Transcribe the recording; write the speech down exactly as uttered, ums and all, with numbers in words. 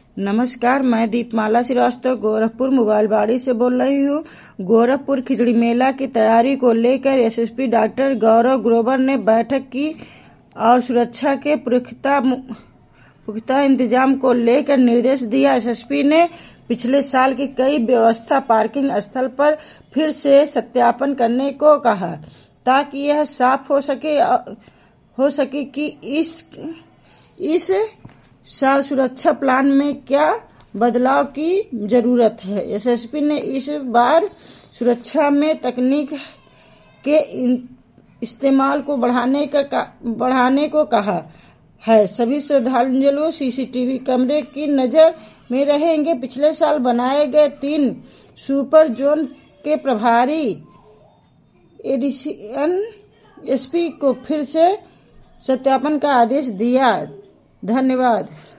नमस्कार, मैं दीपमाला श्रीवास्तव गोरखपुर मोबाइलबाड़ी से बोल रही हूँ। गोरखपुर खिचड़ी मेला की तैयारी को लेकर एसएसपी डॉक्टर गौरव ग्रोवर ने बैठक की और सुरक्षा के पुख्ता पुख्ता इंतजाम को लेकर निर्देश दिया। एसएसपी ने पिछले साल की कई व्यवस्था पार्किंग स्थल पर फिर से सत्यापन करने को कहा ताकि यह साफ हो सके हो सके कि इस इस साल सुरक्षा प्लान में क्या बदलाव की जरूरत है। एसएसपी ने इस बार सुरक्षा में तकनीक के इस्तेमाल को बढ़ाने का बढ़ाने को कहा है। सभी श्रद्धालु सीसीटीवी कैमरे की नजर में रहेंगे। पिछले साल बनाए गए तीन सुपर जोन के प्रभारी एडिशन एसपी को फिर से सत्यापन का आदेश दिया। धन्यवाद।